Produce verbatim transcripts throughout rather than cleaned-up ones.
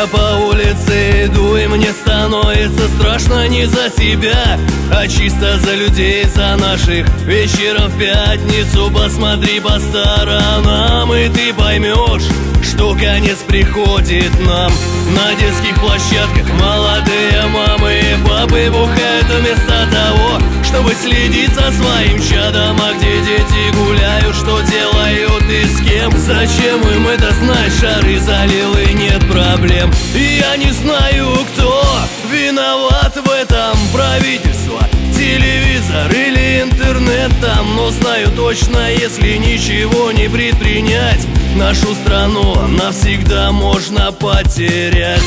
Я по улице иду, и мне становится страшно не за себя, а чисто за людей, за наших. Вечером в пятницу посмотри по сторонам, и ты поймешь, что конец приходит нам. На детских площадках молодые мамы и папы бухают вместо того, чтобы следить за своим чадом. А где дети гуляют, что делают и с кем? Зачем им это знать? Шары залил и нет проблем. И я не знаю, кто виноват в этом: правительство, телевизор или интернет там. Но знаю точно, если ничего не предпринять, нашу страну навсегда можно потерять.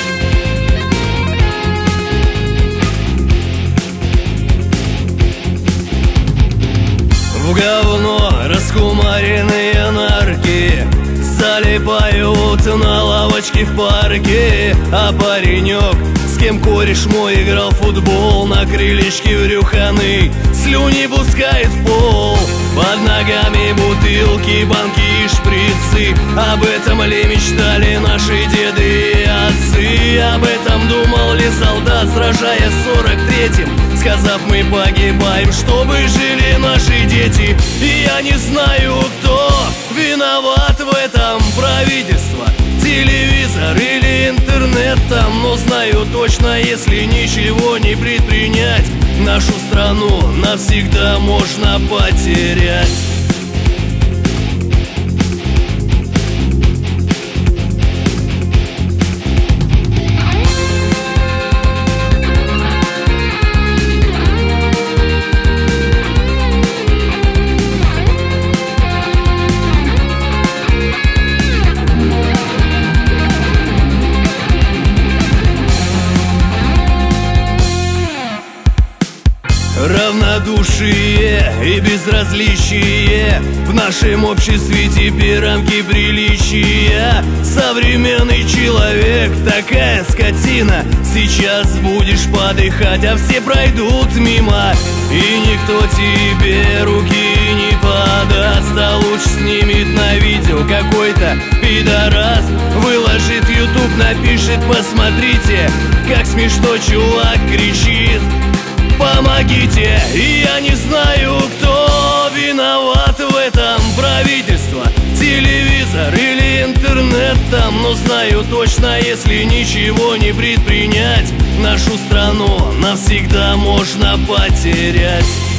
В говно раскумаренные нарки залипают на лавочке в парке. А паренек, с кем кореш мой играл в футбол, на крылечке брюханы слюни пускает в пол. Под ногами бутылки, банки и шприцы. Об этом ли мечтали наши деды и отцы? Об этом думал ли солдат, сражаясь в сорок третьем, сказав: мы погибаем, чтобы жили наши дети? И я не знаю, кто виноват в этом: правительство, телевизор или интернет там. Но знаю точно, если ничего не предпринять, нашу страну навсегда можно потерять. Равнодушие и безразличие в нашем обществе теперь рамки приличия. Современный человек такая скотина. Сейчас будешь подыхать, а все пройдут мимо, и никто тебе руки не подаст. А лучше снимет на видео какой-то пидорас, выложит в ютуб, напишет: посмотрите, как смешно чувак кричит, помогите. И я не знаю, кто виноват в этом: правительство, телевизор или интернет там. Но знаю точно, если ничего не предпринять, нашу страну навсегда можно потерять.